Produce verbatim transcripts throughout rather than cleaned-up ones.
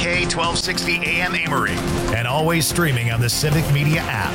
K twelve sixty A M Amory, and always streaming on the Civic Media app.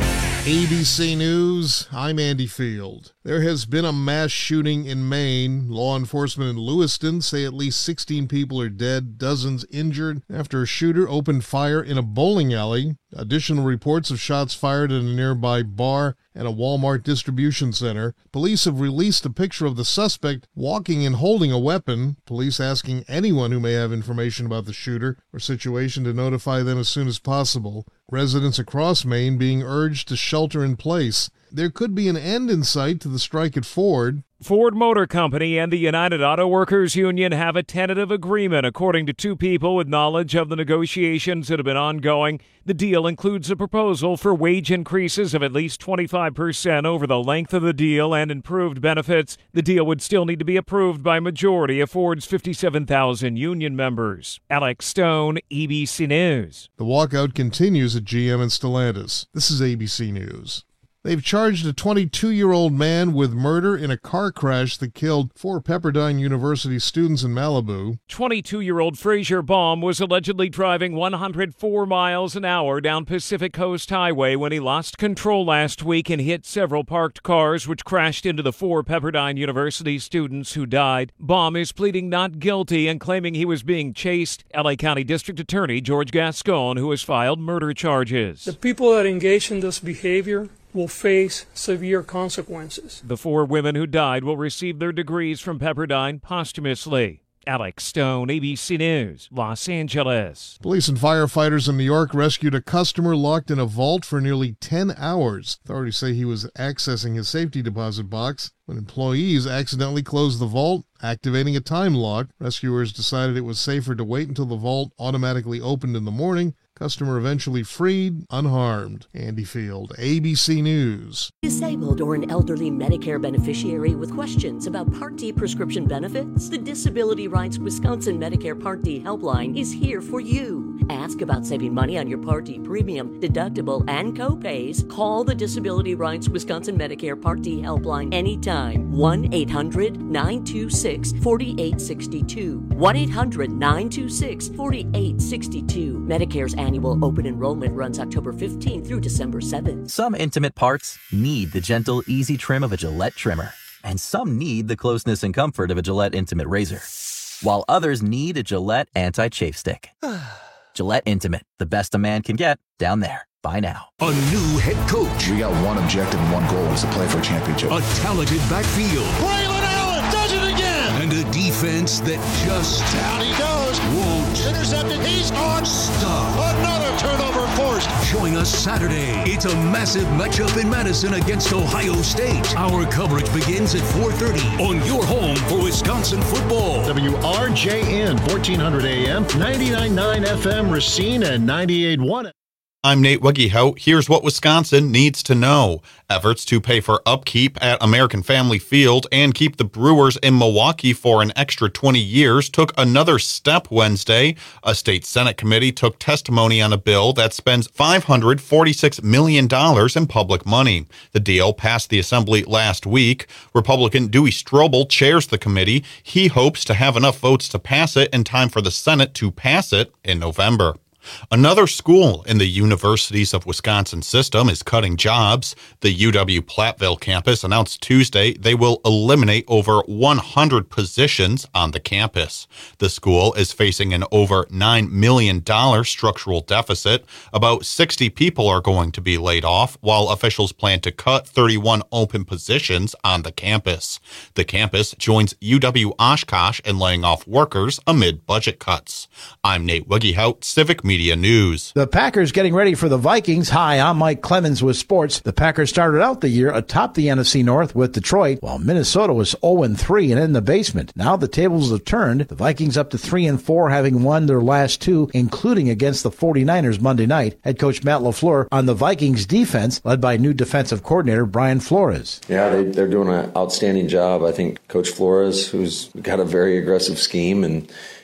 A B C News, I'm Andy Field. There has been a mass shooting in Maine. Law enforcement in Lewiston say at least sixteen people are dead, dozens injured after a shooter opened fire in a bowling alley. Additional reports of shots fired at a nearby bar and a Walmart distribution center. Police have released a picture of the suspect walking and holding a weapon. Police asking anyone who may have information about the shooter or situation to notify them as soon as possible. Residents across Maine being urged to shelter in place. There could be an end in sight to the strike at Ford. Ford Motor Company and the United Auto Workers Union have a tentative agreement, according to two people with knowledge of the negotiations that have been ongoing. The deal includes a proposal for wage increases of at least twenty-five percent over the length of the deal and improved benefits. The deal would still need to be approved by a majority of Ford's fifty-seven thousand union members. Alex Stone, A B C News. The walkout continues at G M and Stellantis. This is A B C News. They've charged a twenty-two-year-old man with murder in a car crash that killed four Pepperdine University students in Malibu. twenty-two-year-old Frazier Baum was allegedly driving one hundred four miles an hour down Pacific Coast Highway when he lost control last week and hit several parked cars, which crashed into the four Pepperdine University students who died. Baum is pleading not guilty and claiming he was being chased. L A County District Attorney George Gascon, who has filed murder charges. The people that engage in this behavior will face severe consequences. The four women who died will receive their degrees from Pepperdine posthumously. Alex Stone, A B C News, Los Angeles. Police and firefighters in New York rescued a customer locked in a vault for nearly ten hours. Authorities say he was accessing his safety deposit box when employees accidentally closed the vault, activating a time lock. Rescuers decided it was safer to wait until the vault automatically opened in the morning. Customer eventually freed, unharmed. Andy Field, A B C News. Disabled or an elderly Medicare beneficiary with questions about Part D prescription benefits? The Disability Rights Wisconsin Medicare Part D helpline is here for you. Ask about saving money on your Part D premium, deductible, and co-pays. Call the Disability Rights Wisconsin Medicare Part D helpline anytime. one eight hundred nine two six four eight six two. one eight hundred nine two six four eight six two. Medicare's annual open enrollment runs October fifteenth through December seventh. Some intimate parts need the gentle, easy trim of a Gillette trimmer. And some need the closeness and comfort of a Gillette Intimate razor. While others need a Gillette Anti-Chafe Stick. Gillette Intimate, the best a man can get, down there. Buy now. A new head coach. We got one objective and one goal, is to play for a championship. A talented backfield. Braylon Allen does it again. And a defense that just... Down he goes. Won't. Intercepted. He's on. Stop. Another turnover forced. Join us Saturday. It's a massive matchup in Madison against Ohio State. Our coverage begins at four thirty on your home for Wisconsin football. W R J N, fourteen hundred A M, ninety-nine point nine F M Racine, and ninety-eight point one. I'm Nate Wiggyhout. Here's what Wisconsin needs to know. Efforts to pay for upkeep at American Family Field and keep the Brewers in Milwaukee for an extra twenty years took another step Wednesday. A state Senate committee took testimony on a bill that spends five hundred forty-six million dollars in public money. The deal passed the Assembly last week. Republican Dewey Strobel chairs the committee. He hopes to have enough votes to pass it in time for the Senate to pass it in November. Another school in the Universities of Wisconsin system is cutting jobs. The U W-Platteville campus announced Tuesday they will eliminate over one hundred positions on the campus. The school is facing an over nine million dollars structural deficit. About sixty people are going to be laid off, while officials plan to cut thirty-one open positions on the campus. The campus joins U W-Oshkosh in laying off workers amid budget cuts. I'm Nate Wiggyhout, Civic Media News. The Packers getting ready for the Vikings. Hi, I'm Mike Clemens with sports. The Packers started out the year atop the N F C North with Detroit, while Minnesota was oh and three and in the basement. Now the tables have turned. The Vikings up to three and four, having won their last two, including against the forty-niners Monday night. Head coach Matt LaFleur on the Vikings defense, led by new defensive coordinator Brian Flores. Yeah, they, they're doing an outstanding job. I think Coach Flores, who's got a very aggressive scheme, and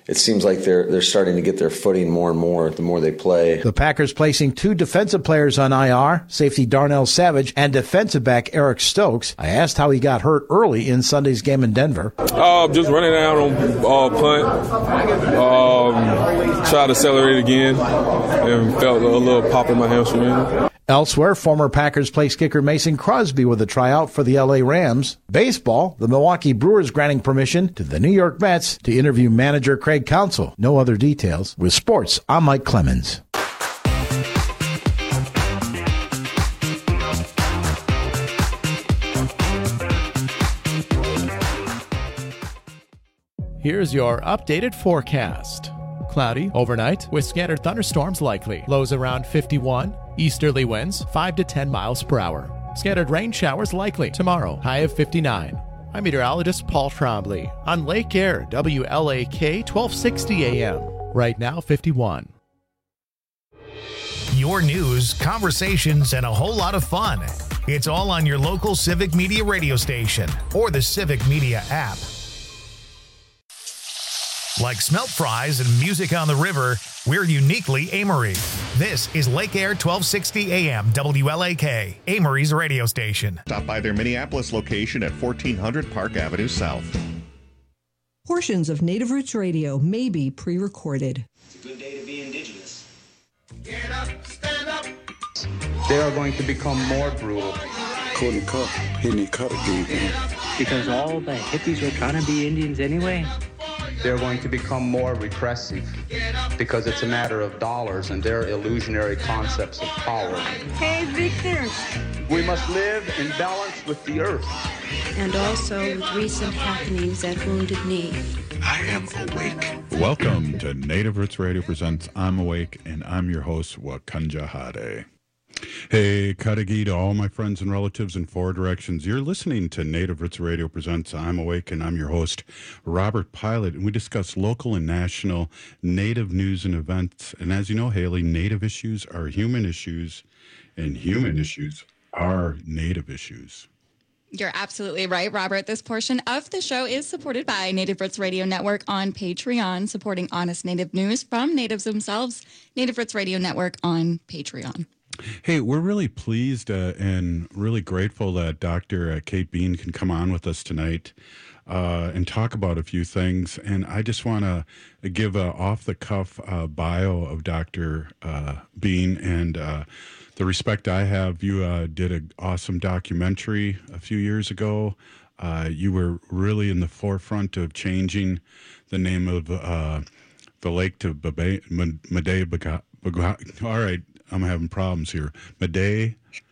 it seems like they're they're starting to get their footing more and more the more they play. The Packers placing two defensive players on I R, safety Darnell Savage and defensive back Eric Stokes. I asked how he got hurt early in Sunday's game in Denver. Uh, just running down on uh, punt, um, tried to accelerate again, and felt a little pop in my hamstring. Elsewhere, former Packers place kicker Mason Crosby with a tryout for the L A Rams. Baseball, the Milwaukee Brewers granting permission to the New York Mets to interview manager Craig Counsell. No other details. With sports, I'm Mike Clemens. Here's your updated forecast. Cloudy overnight with scattered thunderstorms likely. Lows around fifty-one. Easterly winds five to ten miles per hour. Scattered rain showers likely tomorrow. High of fifty-nine. I'm meteorologist Paul Trombley on Lake Air, W L A K twelve sixty A M. Right now fifty-one. Your news, conversations, and a whole lot of fun. It's all on your local Civic Media radio station or the Civic Media app. Like smelt fries and music on the river, we're uniquely Amory. This is Lake Air twelve sixty A M W L A K, Amory's radio station. Stop by their Minneapolis location at fourteen hundred Park Avenue South. Portions of Native Roots Radio may be pre-recorded. It's a good day to be indigenous. Get up, stand up. They are going to become more brutal. Couldn't cut, hitting cut again. Because all the hippies were trying to be Indians anyway. They're going to become more repressive because it's a matter of dollars and their illusionary concepts of power. Hey, Victor. We must live in balance with the earth. And also with recent happenings at Wounded Knee. I am awake. Welcome to Native Roots Radio presents I'm Awake, and I'm your host, Wakanja Hade. Hey, Kadagi to all my friends and relatives in four directions. You're listening to Native Roots Radio presents I'm Awake, and I'm your host, Robert Pilot, and we discuss local and national Native news and events. And as you know, Haley, Native issues are human issues, and human issues are Native issues. You're absolutely right, Robert. This portion of the show is supported by Native Roots Radio Network on Patreon, supporting honest Native news from natives themselves. Native Roots Radio Network on Patreon. Hey, we're really pleased uh, and really grateful that Doctor Uh, Kate Bean can come on with us tonight uh, and talk about a few things. And I just want to give a off-the-cuff uh, bio of Doctor Uh, Bean and uh, the respect I have. You uh, did an awesome documentary a few years ago. Uh, you were really in the forefront of changing the name of uh, the lake to Madea. All right. I'm having problems here. Madea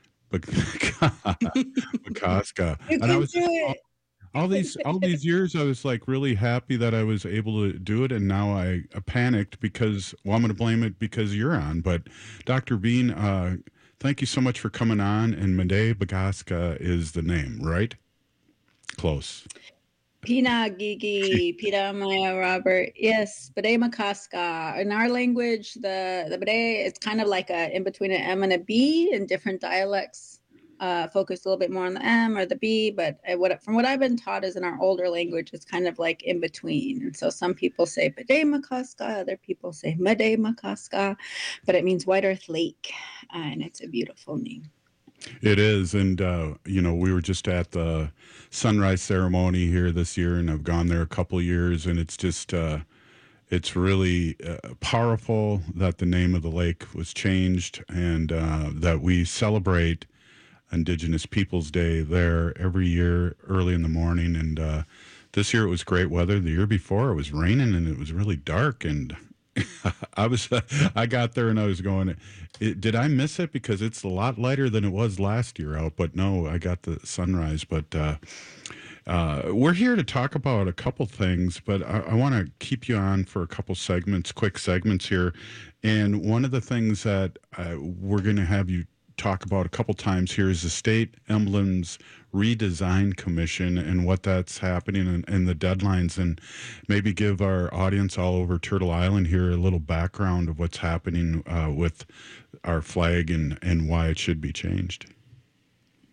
Bakaska. And I was all, all these all these years I was like really happy that I was able to do it, and now I, I panicked because well I'm gonna blame it because you're on. But Doctor Bean, uh, thank you so much for coming on, and Madea Bakaska is the name, right? Close. Pina Gigi, Pina Maya Robert. Yes, Bade Makaska. In our language, the, the Bade, it's kind of like a in between an M and a B in different dialects. Uh, focus a little bit more on the M or the B, but I, what from what I've been taught is in our older language, it's kind of like in between. And so some people say Bade Makaska, other people say Made Makaska, but it means White Earth Lake, uh, and it's a beautiful name. It is, and uh, you know, we were just at the sunrise ceremony here this year, and I've gone there a couple of years, and it's just, uh, it's really uh, powerful that the name of the lake was changed, and uh, that we celebrate Indigenous Peoples Day there every year early in the morning. And uh, this year it was great weather. The year before it was raining, and it was really dark, and I was, uh, I got there and I was going, it, did I miss it? Because it's a lot lighter than it was last year out, but no, I got the sunrise. But uh, uh, we're here to talk about a couple things, but I, I want to keep you on for a couple segments, quick segments here. And one of the things that uh, we're going to have you talk about a couple times here is the State Emblems Redesign Commission and what that's happening and, and the deadlines, and maybe give our audience all over Turtle Island here a little background of what's happening uh, with our flag and, and why it should be changed.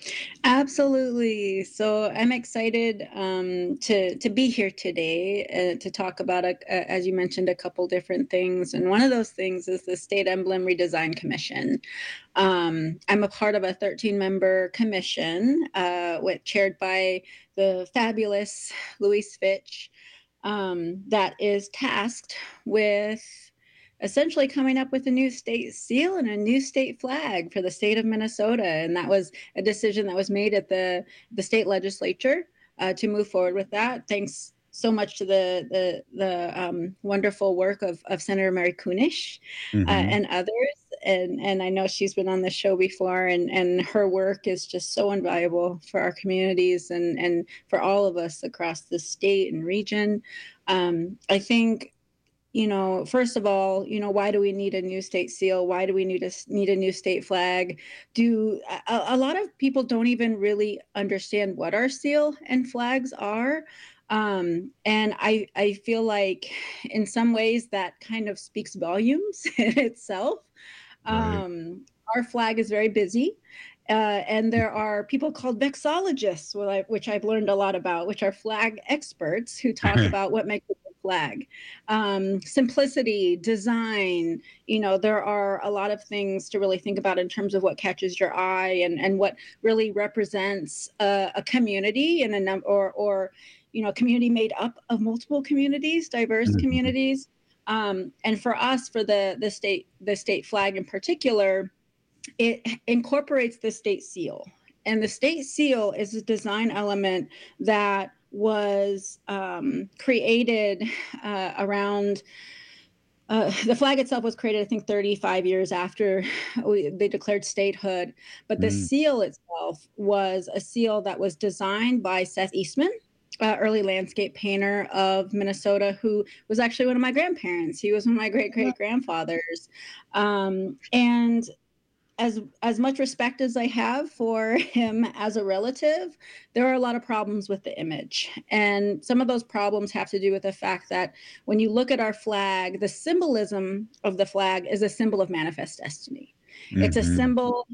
Absolutely. So I'm excited um, to to be here today uh, to talk about, a, a, as you mentioned, a couple different things. And one of those things is the State Emblem Redesign Commission. Um, I'm a part of a thirteen-member commission, uh, with, chaired by the fabulous Louise Fitch, um, that is tasked with essentially coming up with a new state seal and a new state flag for the state of Minnesota. And that was a decision that was made at the, the state legislature uh, to move forward with that. Thanks so much to the the, the um, wonderful work of, of Senator Mary Kunesh mm-hmm. uh, and others. And and I know she's been on the show before, and, and her work is just so invaluable for our communities and, and for all of us across the state and region. Um, I think, you know, first of all, you know, why do we need a new state seal? Why do we need a, need a new state flag? Do a, a lot of people don't even really understand what our seal and flags are. Um, and I, I feel like in some ways that kind of speaks volumes in itself. Right. Um, our flag is very busy. Uh, and there are people called vexillologists, which I've learned a lot about, which are flag experts who talk about what makes a good flag. Um, simplicity, design, you know, there are a lot of things to really think about in terms of what catches your eye and, and what really represents a, a community and a number or, or, you know, a community made up of multiple communities, diverse mm-hmm. communities. Um, and for us, for the, the state, the state flag in particular, it incorporates the state seal. And the state seal is a design element that was um, created uh, around, uh, the flag itself was created, I think, thirty-five years after we, they declared statehood. But the mm. seal itself was a seal that was designed by Seth Eastman, Uh, early landscape painter of Minnesota, who was actually one of my grandparents. He was one of my great great grandfathers. Um, and as as much respect as I have for him as a relative, there are a lot of problems with the image. And some of those problems have to do with the fact that when you look at our flag, the symbolism of the flag is a symbol of manifest destiny. Mm-hmm. It's a symbol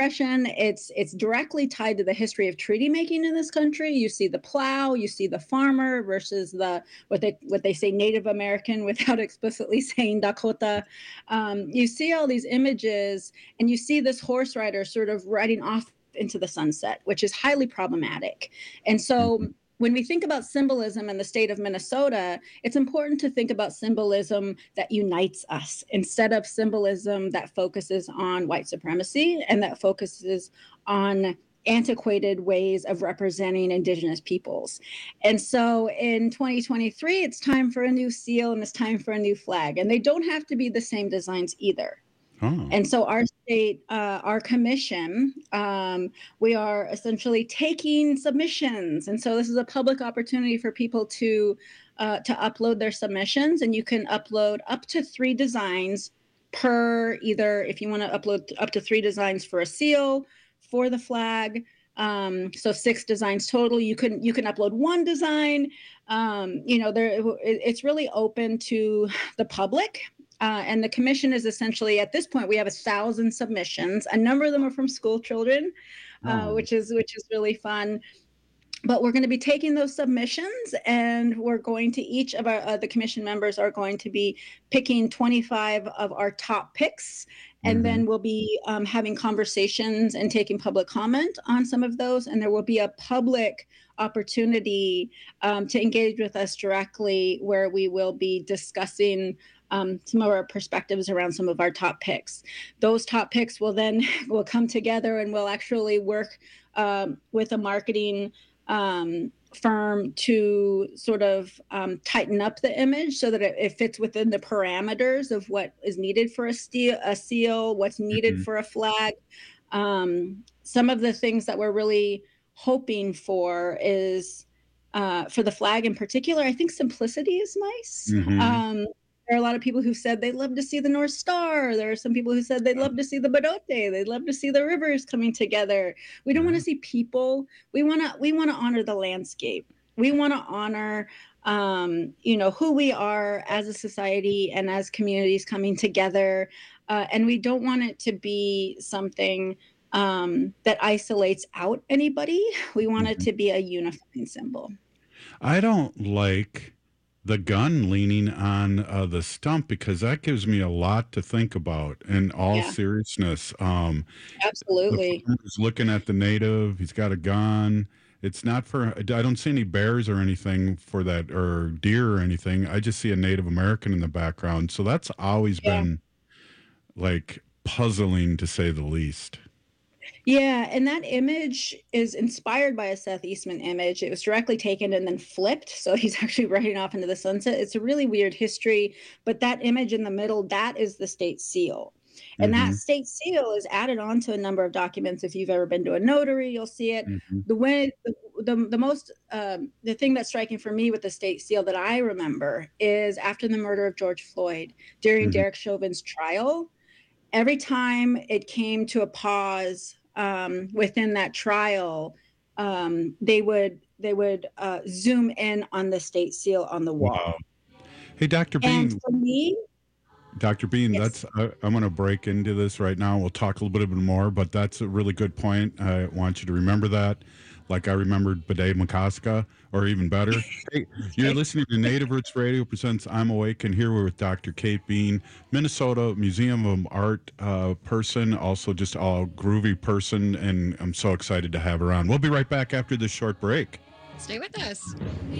It's it's directly tied to the history of treaty making in this country. You see the plow, you see the farmer versus the what they what they say Native American without explicitly saying Dakota. Um, you see all these images, and you see this horse rider sort of riding off into the sunset, which is highly problematic. And so, mm-hmm. when we think about symbolism in the state of Minnesota, it's important to think about symbolism that unites us instead of symbolism that focuses on white supremacy and that focuses on antiquated ways of representing Indigenous peoples. And so in twenty twenty-three, it's time for a new seal and it's time for a new flag. And they don't have to be the same designs either. Oh. And so our state, uh, our commission, um, we are essentially taking submissions. And so this is a public opportunity for people to uh, to upload their submissions. And you can upload up to three designs per either, if you want to upload up to three designs for a seal, for the flag. Um, so six designs total. You can you can upload one design. Um, you know, there it's really open to the public. Uh, and the commission is essentially, at this point, we have a thousand submissions. A number of them are from school children, uh, oh. which is which is really fun. But we're going to be taking those submissions, and we're going to each of our uh, the commission members are going to be picking twenty-five of our top picks, and mm-hmm. then we'll be um, having conversations and taking public comment on some of those. And there will be a public opportunity um, to engage with us directly, where we will be discussing Um, some of our perspectives around some of our top picks. Those top picks will then will come together, and we'll actually work um, with a marketing um, firm to sort of um, tighten up the image so that it, it fits within the parameters of what is needed for a, steel, a seal, what's needed mm-hmm. for a flag. Um, some of the things that we're really hoping for is uh, for the flag in particular, I think simplicity is nice. Mm-hmm. Um, There are a lot of people who said they'd love to see the North Star. There are some people who said they'd love to see the Badote. They'd love to see the rivers coming together. We don't want to see people. We want to we want to honor the landscape. We want to honor, um, you know, who we are as a society and as communities coming together. Uh, and we don't want it to be something um, that isolates out anybody. We want it to be a unifying symbol. I don't like the gun leaning on uh, the stump because that gives me a lot to think about in all Yeah. seriousness. Um, Absolutely. He's looking at the native. He's got a gun. It's not for, I don't see any bears or anything for that, or deer or anything. I just see a Native American in the background. So that's always Yeah. been like puzzling, to say the least. Yeah, and that image is inspired by a Seth Eastman image. It was directly taken and then flipped, so he's actually riding off into the sunset. It's a really weird history, but that image in the middle, that is the state seal. And Mhm. that state seal is added onto a number of documents. If you've ever been to a notary, you'll see it. Mhm. The way the, the, the most um, the thing that's striking for me with the state seal that I remember is after the murder of George Floyd, during Mhm. Derek Chauvin's trial, every time it came to a pause um, within that trial, um, they would they would uh, zoom in on the state seal on the wall. Wow. Hey, Doctor Bean. And for me, Doctor Bean, Yes. that's I, I'm going to break into this right now. We'll talk a little bit more, but that's a really good point. I want you to remember that, like I remembered Bede McCoska, or even better. Hey, you're listening to Native Roots Radio presents I'm Awake, and here we're with Doctor Kate Bean, Minnesota Museum of Art uh, person, also just a groovy person, and I'm so excited to have her on. We'll be right back after this short break. Stay with us.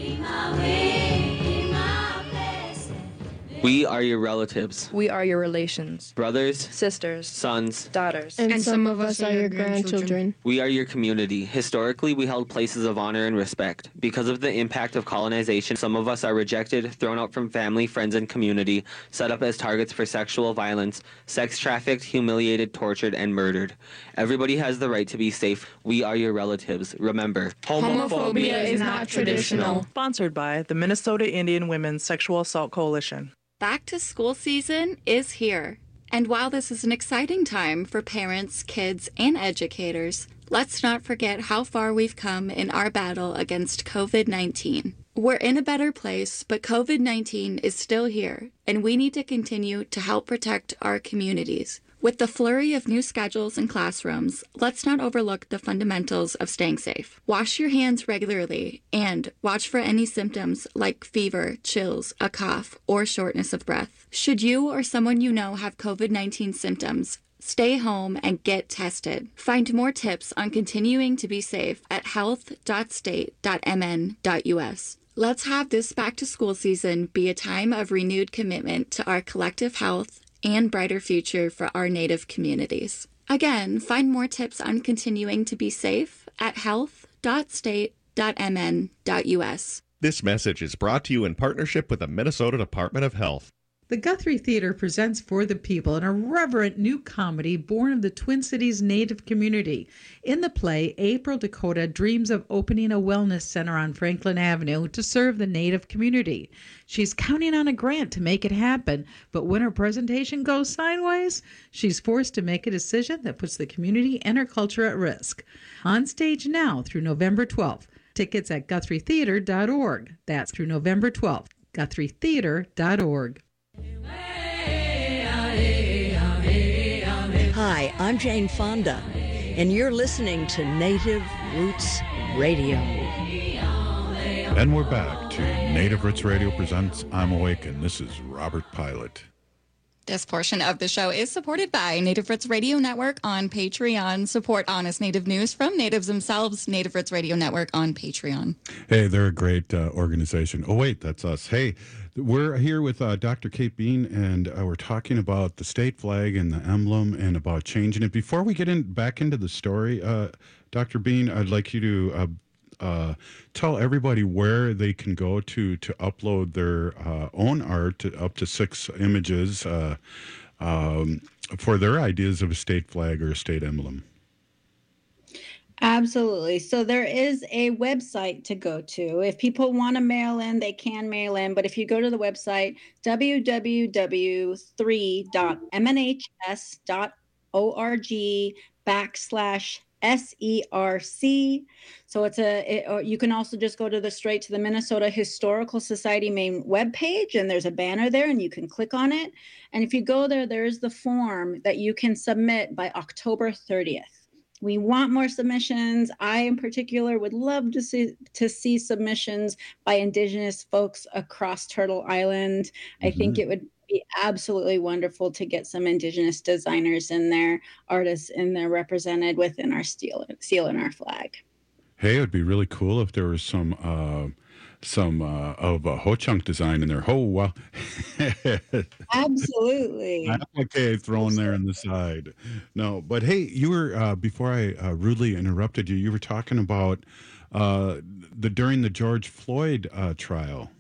We are your relatives, We are your relations, brothers, sisters, sons. daughters. And, some of us are your grandchildren. We are your community. Historically, we held places of honor and respect. Because of the impact of colonization, some of us are rejected, thrown out from family, friends, and community, set up as targets for sexual violence, sex trafficked, humiliated, tortured, and murdered. Everybody has the right to be safe. We are your relatives. Remember, Homophobia is not traditional. Sponsored by the Minnesota Indian Women's Sexual Assault Coalition. Back to school season is here. And while this is an exciting time for parents, kids, and educators, let's not forget how far we've come in our battle against COVID nineteen. We're in a better place, but COVID nineteen is still here, and we need to continue to help protect our communities. With the flurry of new schedules and classrooms, let's not overlook the fundamentals of staying safe. Wash your hands regularly and watch for any symptoms like fever, chills, a cough, or shortness of breath. Should you or someone you know have COVID nineteen symptoms, stay home and get tested. Find more tips on continuing to be safe at health dot state dot m n dot u s. Let's have this back to school season be a time of renewed commitment to our collective health and brighter future for our Native communities. Again, find more tips on continuing to be safe at health dot state dot m n dot u s. This message is brought to you in partnership with the Minnesota Department of Health. The Guthrie Theater presents For the People, an irreverent new comedy born of the Twin Cities Native community. In the play, April Dakota dreams of opening a wellness center on Franklin Avenue to serve the Native community. She's counting on a grant to make it happen, but when her presentation goes sideways, she's forced to make a decision that puts the community and her culture at risk. On stage now through November twelfth. Tickets at guthrie theater dot org. That's through November twelfth. guthrie theater dot org. Hi, I'm Jane Fonda, and you're listening to Native Roots Radio. And we're back to Native Roots Radio presents I'm Awake, and this is Robert Pilot. This portion of the show is supported by Native Roots Radio Network on Patreon. Support honest Native news from natives themselves. Native Roots Radio Network on Patreon. Hey, they're a great uh, organization. Oh, wait, that's us. Hey, we're here with uh, Doctor Kate Bean, and uh, we're talking about the state flag and the emblem and about changing it. Before we get in back into the story, uh, Doctor Bean, I'd like you to uh, uh, tell everybody where they can go to to upload their uh, own art, up to six images, uh, um, for their ideas of a state flag or a state emblem. Absolutely. So there is a website to go to. If people want to mail in, they can mail in. But if you go to the website, w w w three dot m n h s dot org backslash S E R C. So it's a, it, or you can also just go to the straight to the Minnesota Historical Society main webpage, and there's a banner there and you can click on it. And if you go there, there's the form that you can submit by October thirtieth. we want more submissions. I, in particular, would love to see to see submissions by Indigenous folks across Turtle Island. Mm-hmm. I think it would be absolutely wonderful to get some Indigenous designers in there, artists in there represented within our seal, seal and our flag. Hey, it would be really cool if there was some uh, some uh, of a Ho-Chunk design in there. Ho, wow. Absolutely. Okay, thrown there on the side. No, but hey, you were, uh, before I uh, rudely interrupted you, you were talking about uh, the during the George Floyd uh, trial.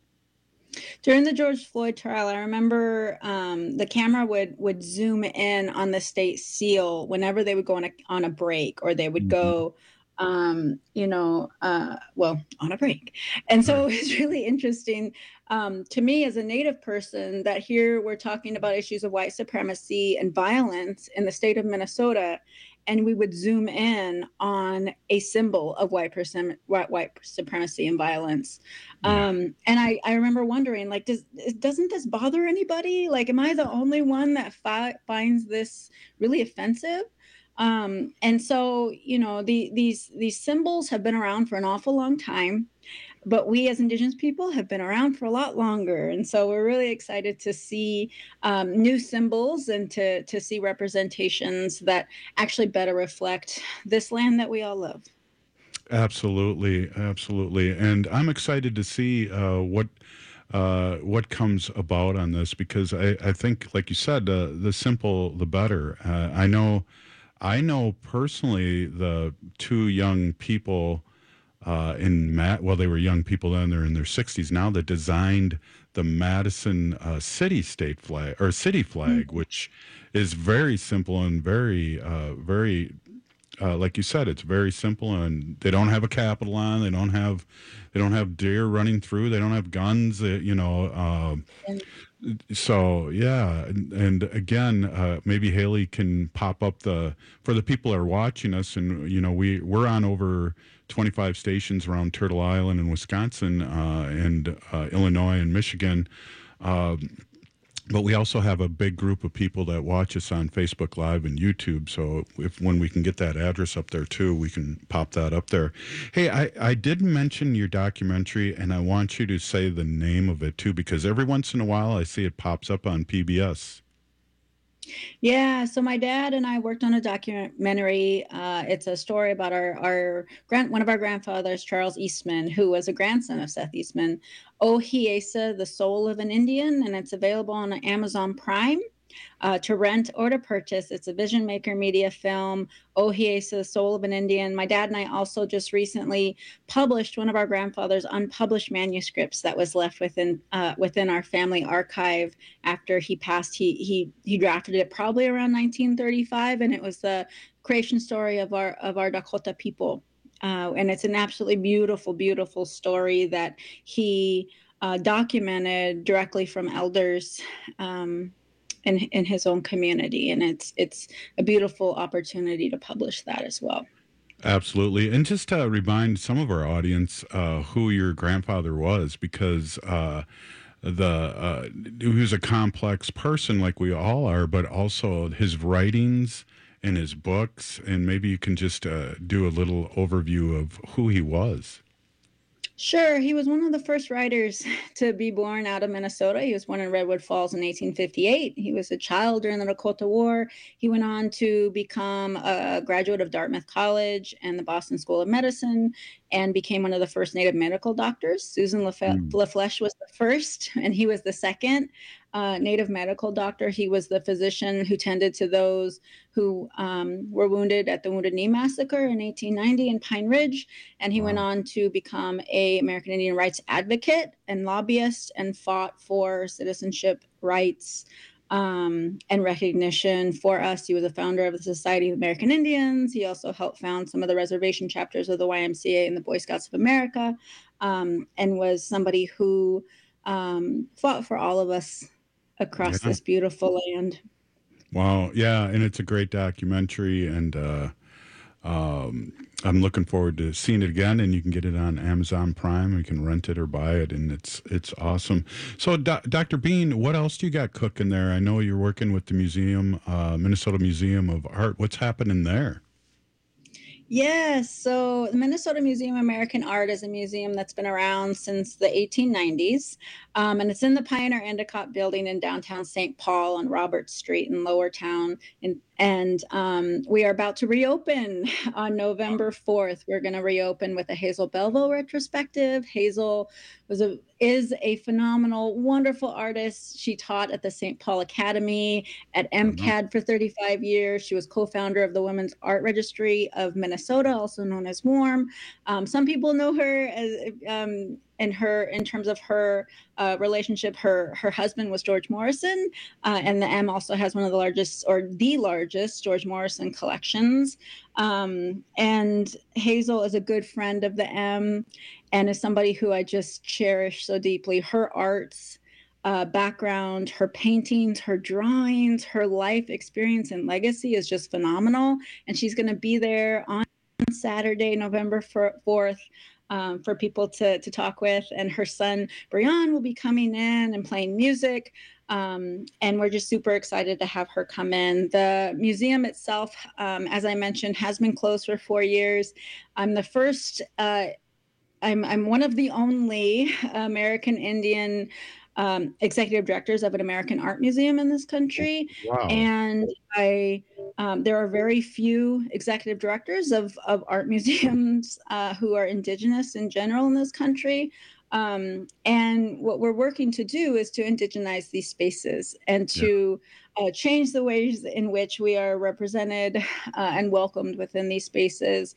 During the George Floyd trial, I remember um, the camera would, would zoom in on the state seal whenever they would go on a, on a break, or they would mm-hmm. go um, you know, uh, well, on a break. And so it was really interesting um, to me as a Native person that here we're talking about issues of white supremacy and violence in the state of Minnesota, and we would zoom in on a symbol of white, percent, white, white supremacy and violence. Yeah. Um, and I, I remember wondering, like, does, doesn't this bother anybody? Like, am I the only one that fi- finds this really offensive? Um, and so, you know, the, these these symbols have been around for an awful long time, but we as Indigenous people have been around for a lot longer. And so we're really excited to see um, new symbols and to, to see representations that actually better reflect this land that we all love. Absolutely. Absolutely. And I'm excited to see uh, what uh, what comes about on this, because I, I think, like you said, uh, the simple, the better. Uh, I know. I know personally the two young people uh, in Matt. Well, they were young people then; they're in their sixties now. That designed the Madison uh, city state flag or city flag, mm-hmm. which is very simple and very, uh, very, uh, like you said, it's very simple. And they don't have a capital on. They don't have, they don't have deer running through. They don't have guns. They, you know. Uh, and- So yeah, and, and again, uh, maybe Haley can pop up the for the people that are watching us, and you know we we're on over twenty-five stations around Turtle Island and Wisconsin, uh, and uh, Illinois and Michigan, uh, but we also have a big group of people that watch us on Facebook Live and YouTube. So if when we can get that address up there too, we can pop that up there. Hey, I, I did mention your documentary, and I want you to say the name of it too, because every once in a while I see it pops up on P B S. Yeah, so my dad and I worked on a documentary. Uh, it's a story about our, our grand, one of our grandfathers, Charles Eastman, who was a grandson of Seth Eastman, Ohiesa, the Soul of an Indian, and it's available on Amazon Prime. Uh, to rent or to purchase. It's a Vision Maker Media film, Ohiesa, Soul of an Indian. My dad and I also just recently published one of our grandfather's unpublished manuscripts that was left within uh, within our family archive after he passed. He he he drafted it probably around nineteen thirty-five, and it was the creation story of our of our Dakota people. Uh, and it's an absolutely beautiful, beautiful story that he uh, documented directly from elders. Um, In, in his own community, and it's it's a beautiful opportunity to publish that as well. Absolutely. And just to remind some of our audience uh, who your grandfather was, because uh, the uh, he was a complex person like we all are, but also his writings and his books, and maybe you can just uh, do a little overview of who he was. Sure. He was one of the first writers to be born out of Minnesota. He was born in Redwood Falls in eighteen fifty-eight. He was a child during the Dakota War. He went on to become a graduate of Dartmouth College and the Boston School of Medicine, and became one of the first Native medical doctors. Susan LaFle- mm. LaFleche was the first, and he was the second uh, Native medical doctor. He was the physician who tended to those who um, were wounded at the Wounded Knee Massacre in eighteen ninety in Pine Ridge. And he wow. went on to become a American Indian rights advocate and lobbyist, and fought for citizenship rights um, and recognition for us. He was a founder of the Society of American Indians. He also helped found some of the reservation chapters of the Y M C A and the Boy Scouts of America, um, and was somebody who um, fought for all of us across yeah. this beautiful land. Wow. Yeah. And it's a great documentary, and uh, um, I'm looking forward to seeing it again, and you can get it on Amazon Prime. You can rent it or buy it, and it's it's awesome. So, Do- Doctor Bean, what else do you got cooking there? I know you're working with the museum, uh, Minnesota Museum of Art. What's happening there? Yes, so the Minnesota Museum of American Art is a museum that's been around since the eighteen nineties, um, and it's in the Pioneer Endicott building in downtown Saint Paul on Robert Street in Lower Town. In, and um, we are about to reopen on November fourth. We're going to reopen with a Hazel Belleville retrospective. Hazel was a is a phenomenal, wonderful artist. She taught at the Saint Paul Academy, at MCAD for thirty-five years. She was co-founder of the Women's Art Registry of Minnesota, also known as WARM. Um, some people know her as um, in her in terms of her uh, relationship. Her her husband was George Morrison, uh, and the M also has one of the largest, or the largest, George Morrison collections. Um, and Hazel is a good friend of the M, and is somebody who I just cherish so deeply. Her arts uh, background, her paintings, her drawings, her life experience and legacy is just phenomenal. And she's going to be there on Saturday, November fourth. Um, for people to, to talk with. And her son, Brian, will be coming in and playing music. Um, and we're just super excited to have her come in. The museum itself, um, as I mentioned, has been closed for four years. I'm the first, uh, I'm, I'm one of the only American Indian um, executive directors of an American art museum in this country. Wow. And I, um, there are very few executive directors of, of art museums uh, who are Indigenous in general in this country. Um, and what we're working to do is to indigenize these spaces and to yeah. uh, change the ways in which we are represented uh, and welcomed within these spaces.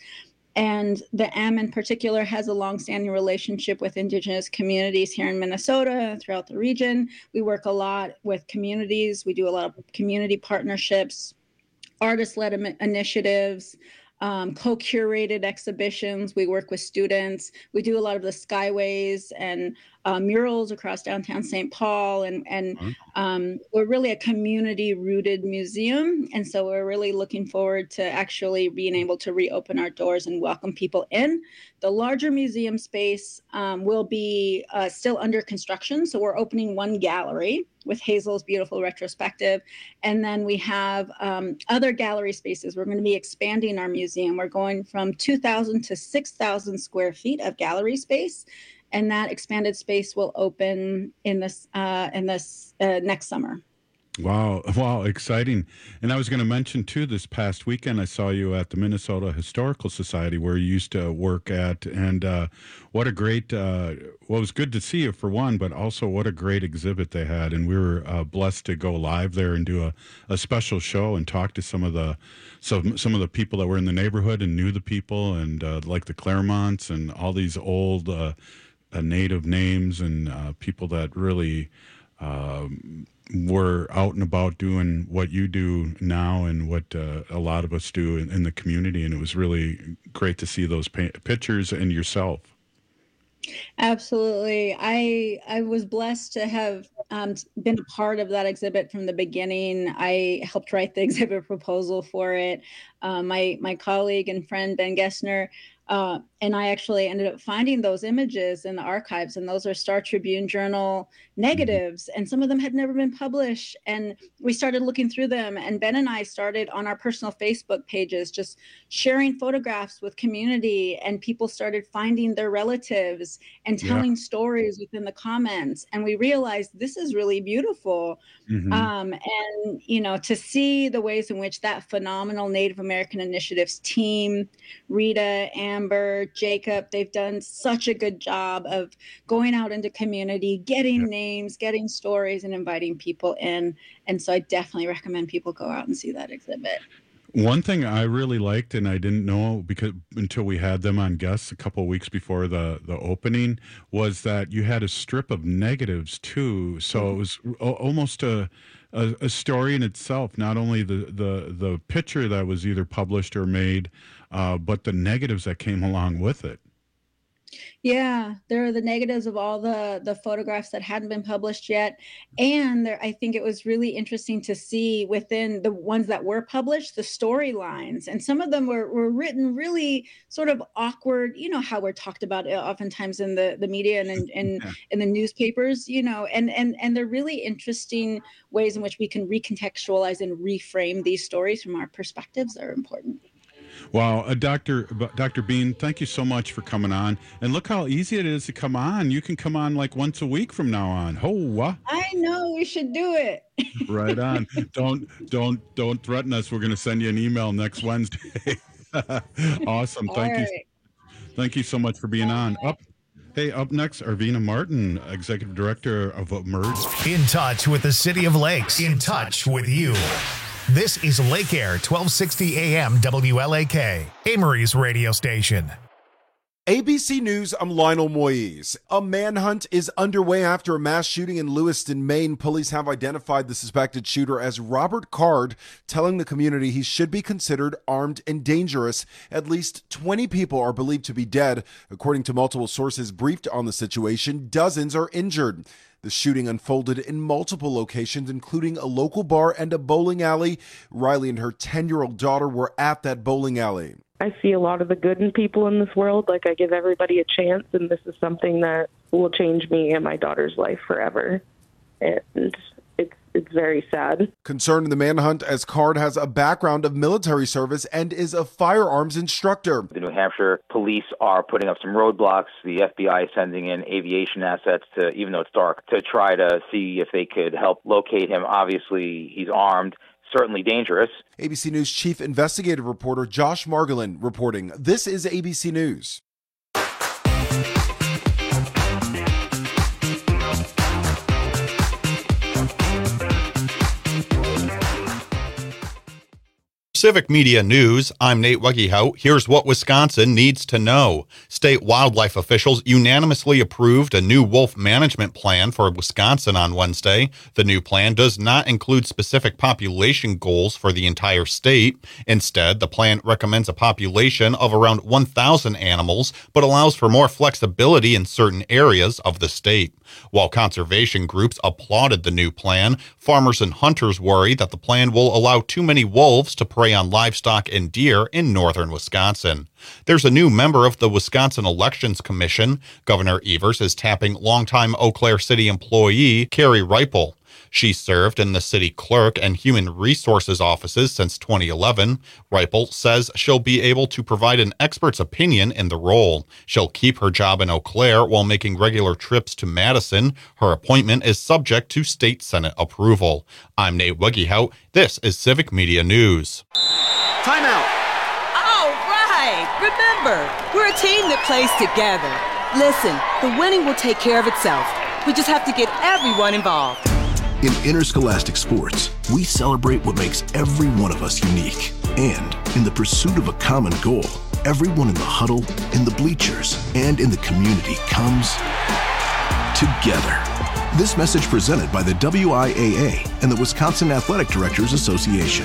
And the M in particular has a longstanding relationship with Indigenous communities here in Minnesota and throughout the region. We work a lot with communities. We do a lot of community partnerships, artist-led initiatives, um, co-curated exhibitions. We work with students. We do a lot of the skyways and uh, murals across downtown Saint Paul. And, and um, we're really a community-rooted museum. And so we're really looking forward to actually being able to reopen our doors and welcome people in. The larger museum space um, will be uh, still under construction. So we're opening one gallery with Hazel's beautiful retrospective. And then we have um, other gallery spaces. We're going to be expanding our museum. We're going from two thousand to six thousand square feet of gallery space. And that expanded space will open in this uh, in this uh, next summer. Wow. Wow. Exciting. And I was going to mention too, this past weekend, I saw you at the Minnesota Historical Society where you used to work at. And uh, what a great, uh, well, it was good to see you for one, but also what a great exhibit they had. And we were uh, blessed to go live there and do a, a special show and talk to some of the, some, some of the people that were in the neighborhood and knew the people, and uh, like the Claremonts and all these old uh, uh, native names and uh, people that really, um, were out and about doing what you do now and what uh, a lot of us do in, in the community. And it was really great to see those pa- pictures and yourself. Absolutely. I I was blessed to have um, been a part of that exhibit from the beginning. I helped write the exhibit proposal for it. Uh, my, my colleague and friend, Ben Gessner, Uh, and I actually ended up finding those images in the archives, and those are Star Tribune Journal negatives, and some of them had never been published. And we started looking through them, and Ben and I started on our personal Facebook pages, just sharing photographs with community, and people started finding their relatives and telling yeah. stories within the comments. And we realized this is really beautiful. Mm-hmm. Um, and, you know, to see the ways in which that phenomenal Native American Initiatives team, Rita, Amber, Jacob, they've done such a good job of going out into community, getting yeah. names, getting stories, and inviting people in. And so I definitely recommend people go out and see that exhibit. One thing I really liked, and I didn't know because until we had them on guests a couple of weeks before the, the opening, was that you had a strip of negatives too. So mm-hmm. it was o- almost a, a a story in itself. Not only the the the picture that was either published or made, uh, but the negatives that came along with it. Yeah, there are the negatives of all the the photographs that hadn't been published yet. And there, I think it was really interesting to see within the ones that were published, the storylines. And some of them were, were written really sort of awkward, you know, how we're talked about oftentimes in the, the media and in, in, yeah. in the newspapers, you know, and, and, and they're really interesting ways in which we can recontextualize and reframe these stories from our perspectives that are important. Wow, uh, Doctor Doctor Bean, thank you so much for coming on. And look how easy it is to come on. You can come on like once a week from now on. Oh, uh. I know, we should do it. Right on. don't don't don't threaten us. We're going to send you an email next Wednesday. Awesome. All Thank right. you. Thank you so much for being on. Up Hey, up next, Arvina Martin, Executive Director of Emerge. In touch with the City of Lakes. In touch with you. This is Lake Air, twelve sixty A M W L A K, Amory's radio station. A B C News, I'm Lionel Moise. A manhunt is underway after a mass shooting in Lewiston, Maine. Police have identified the suspected shooter as Robert Card, telling the community he should be considered armed and dangerous. At least twenty people are believed to be dead. According to multiple sources briefed on the situation, dozens are injured. The shooting unfolded in multiple locations, including a local bar and a bowling alley. Riley and her ten-year-old daughter were at that bowling alley. I see a lot of the good in people in this world. Like, I give everybody a chance, and this is something that will change me and my daughter's life forever. And it's it's very sad. Concerned in the manhunt as Card has a background of military service and is a firearms instructor. The New Hampshire police are putting up some roadblocks. The F B I is sending in aviation assets to, even though it's dark, to try to see if they could help locate him. Obviously, he's armed. Certainly dangerous. A B C News chief investigative reporter Josh Margolin reporting. This is A B C News. Civic Media News, I'm Nate Weggehout. Here's what Wisconsin needs to know. State wildlife officials unanimously approved a new wolf management plan for Wisconsin on Wednesday. The new plan does not include specific population goals for the entire state. Instead, the plan recommends a population of around one thousand animals, but allows for more flexibility in certain areas of the state. While conservation groups applauded the new plan, farmers and hunters worry that the plan will allow too many wolves to prey on livestock and deer in northern Wisconsin. There's a new member of the Wisconsin Elections Commission. Governor Evers is tapping longtime Eau Claire City employee Carrie Reipel. She served in the city clerk and human resources offices since twenty eleven. Reipel says she'll be able to provide an expert's opinion in the role. She'll keep her job in Eau Claire while making regular trips to Madison. Her appointment is subject to state Senate approval. I'm Nate Weggehout. This is Civic Media News. Timeout. All right. Remember, we're a team that plays together. Listen, the winning will take care of itself. We just have to get everyone involved. In interscholastic sports, we celebrate what makes every one of us unique. And in the pursuit of a common goal, everyone in the huddle, in the bleachers, and in the community comes together. This message presented by the W I A A and the Wisconsin Athletic Directors Association.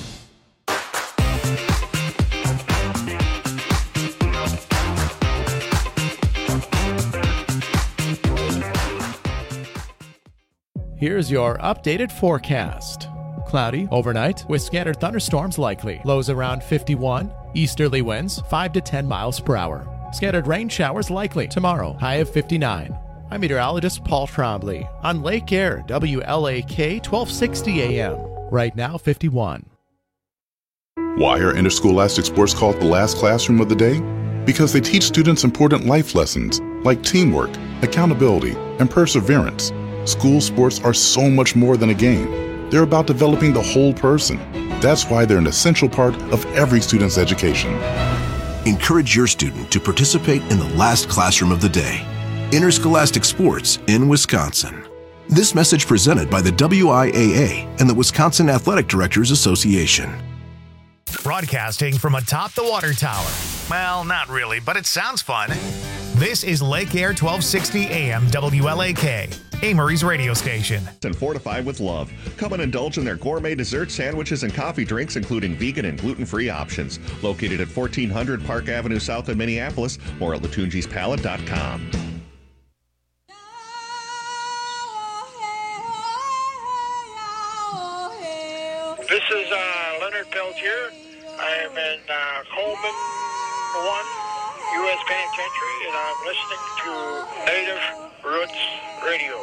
Here's your updated forecast. Cloudy overnight with scattered thunderstorms likely. Lows around fifty-one. Easterly winds five to ten miles per hour. Scattered rain showers likely tomorrow. High of fifty-nine. I'm meteorologist Paul Trombley on Lake Air, W L A K, twelve sixty A M. Right now, fifty-one. Why are interscholastic sports called the last classroom of the day? Because they teach students important life lessons like teamwork, accountability, and perseverance. School sports are so much more than a game. They're about developing the whole person. That's why they're an essential part of every student's education. Encourage your student to participate in the last classroom of the day. Interscholastic sports in Wisconsin. This message presented by the W I A A and the Wisconsin Athletic Directors Association. Broadcasting from atop the water tower. Well, not really, but it sounds fun. This is Lake Air, twelve sixty A M W L A K, Amory's radio station. And fortified with love. Come and indulge in their gourmet dessert sandwiches and coffee drinks, including vegan and gluten-free options. Located at fourteen hundred Park Avenue South in Minneapolis, or at latunjis palette dot com. This is uh, Leonard Peltier. I am in uh, Coleman one, U S Penitentiary, and I'm listening to Native Roots Radio.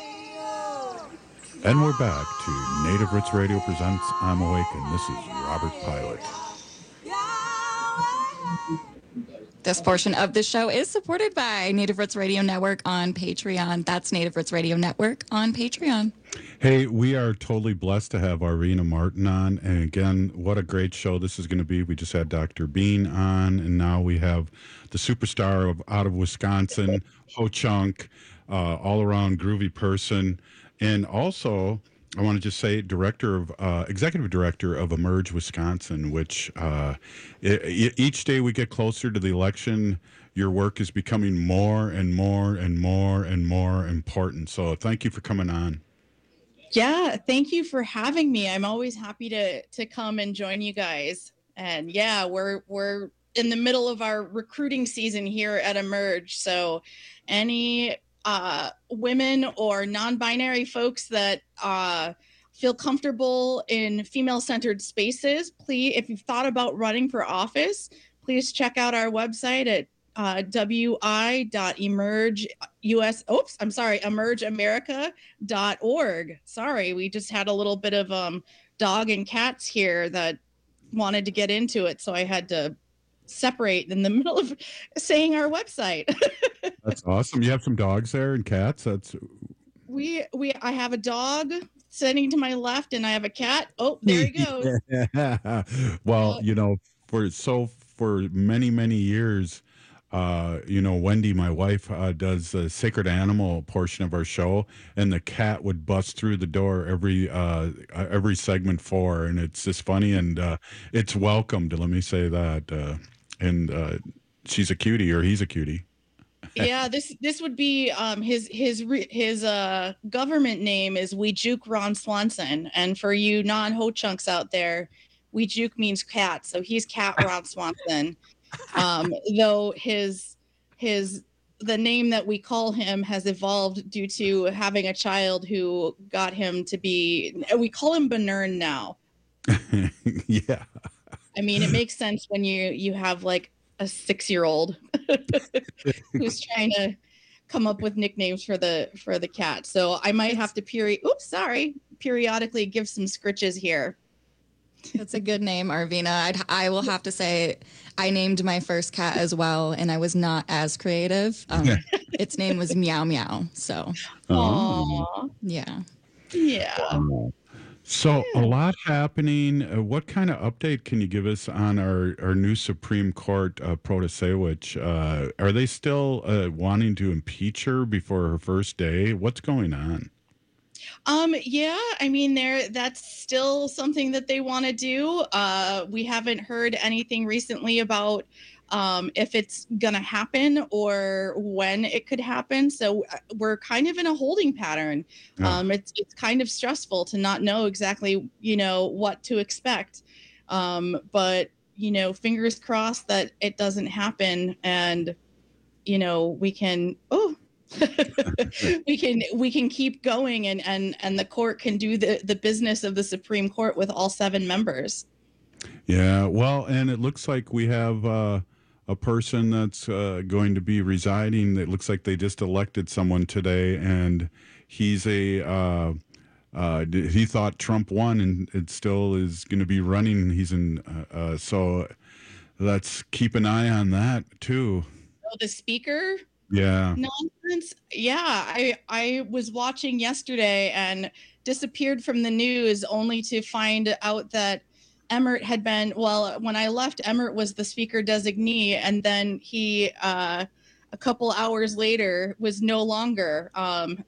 And we're back to Native Roots Radio presents I'm Awake, and this is Robert Pilot. This portion of the show is supported by Native Roots Radio Network on Patreon. That's Native Roots Radio Network on Patreon. Hey, we are totally blessed to have Arvina Martin on. And again, what a great show this is going to be. We just had Doctor Bean on, and now we have the superstar of out of Wisconsin, Ho Chunk, uh, all-around groovy person. And also, I want to just say, director of uh, executive director of Emerge Wisconsin, which uh, I- each day we get closer to the election, your work is becoming more and more and more and more important. So thank you for coming on. Yeah, thank you for having me. I'm always happy to to come and join you guys. And yeah, we're we're in the middle of our recruiting season here at Emerge. So any uh, women or non-binary folks that uh, feel comfortable in female-centered spaces, please, if you've thought about running for office, please check out our website at uh, w i dot emerge u s. Oops, I'm sorry, emerge america dot org. Sorry, we just had a little bit of um, dog and cats here that wanted to get into it, so I had to separate in the middle of saying our website. That's awesome. You have some dogs there and cats. That's we we I have a dog sitting to my left, and I have a cat. Oh, there he goes. Yeah. Well, you know, for so for many many years, uh, you know, Wendy, my wife, uh, does the sacred animal portion of our show, and the cat would bust through the door every uh, every segment for her, and it's just funny, and uh, it's welcomed. Let me say that, uh, and uh, she's a cutie, or he's a cutie. Yeah, this this would be um, his his re- his uh, government name is Weejuk Ron Swanson, and for you non-ho chunks out there, Weejuk means cat, so he's Cat Ron Swanson. Um, though his his the name that we call him has evolved due to having a child who got him to be. We call him Benern now. Yeah. I mean, it makes sense when you you have like a six-year-old who's trying to come up with nicknames for the for the cat. So I might have to peri oops, sorry, periodically give some scritches here. That's a good name, Arvina. I'd, I will have to say I named my first cat as well, and I was not as creative. Um, its name was Meow Meow. So, Aww. yeah. Yeah. So a lot happening. Uh, what kind of update can you give us on our, our new Supreme Court uh, Protasewicz? Uh, are they still uh, wanting to impeach her before her first day? What's going on? Um, yeah, I mean, there that's still something that they want to do. Uh, we haven't heard anything recently about um, if it's going to happen or when it could happen. So we're kind of in a holding pattern. Yeah. Um, it's it's kind of stressful to not know exactly, you know, what to expect. Um, but, you know, fingers crossed that it doesn't happen, and, you know, we can, oh, we can we can keep going, and and and the court can do the the business of the Supreme Court with all seven members. Yeah, well, and it looks like we have uh, a person that's uh, going to be residing. It looks like they just elected someone today, and he's a uh, uh, he thought Trump won, and it still is going to be running. He's in uh, uh, so let's keep an eye on that too. Oh, the speaker. Yeah. Nonsense. Yeah, I I was watching yesterday and disappeared from the news only to find out that Emmert had been, well, when I left, Emmert was the speaker designee, and then he uh, a couple hours later was no longer. Um,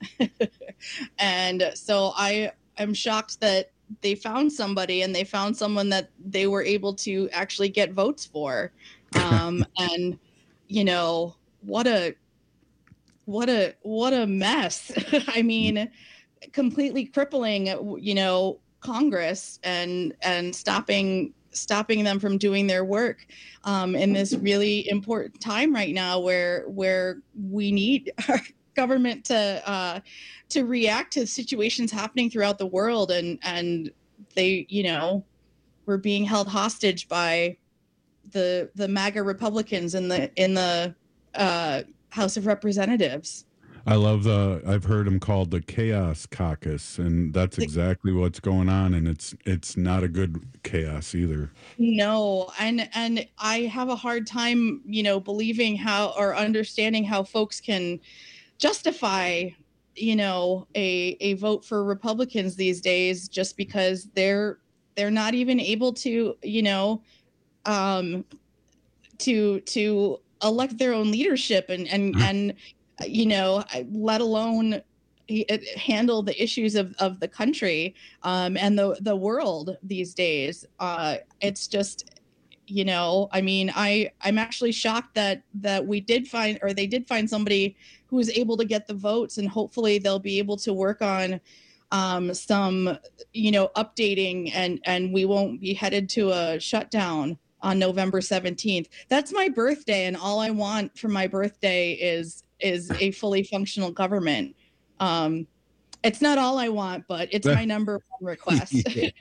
and so I am shocked that they found somebody, and they found someone that they were able to actually get votes for. Um, and you know, what a What a what a mess. I mean, completely crippling, you know, Congress and and stopping stopping them from doing their work um, in this really important time right now, where where we need our government to uh, to react to situations happening throughout the world, and and they, you know, were being held hostage by the the MAGA Republicans in the in the uh, House of Representatives. I love the. I've heard him called the Chaos Caucus, and that's exactly what's going on. And it's it's not a good chaos either. No, and and I have a hard time, you know, believing how or understanding how folks can justify, you know, a a vote for Republicans these days just because they're they're not even able to, you know, um, to to elect their own leadership and and and. you know, let alone handle the issues of, of the country um, and the, the world these days. Uh, it's just, you know, I mean, I, I'm actually shocked that, that we did find, or they did find somebody who was able to get the votes, and hopefully they'll be able to work on um, some, you know, updating, and, and we won't be headed to a shutdown on November seventeenth. That's my birthday, and all I want for my birthday is is a fully functional government. Um, it's not all I want, but it's my number one request.